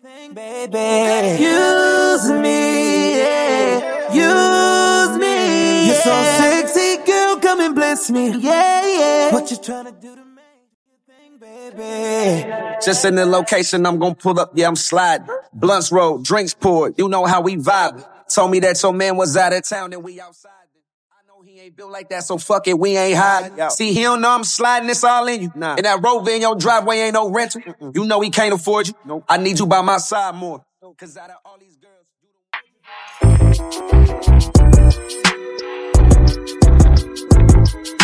Baby, use me, yeah, use me. You're so sexy, girl, come and bless me, yeah, yeah. What you tryna do to me, baby? Just in the location, I'm gon' pull up, yeah, I'm sliding. Blunts rolled, drinks poured, you know how we vibe. Told me that your man was out of town and we outside. I know he ain't built like that, so fuck it, we ain't hiding. See, he don't know I'm sliding, it's all in you. And that Rover in your driveway ain't no rental. You know he can't afford you. I need you by my side more. Cause out of all these girls, you the one.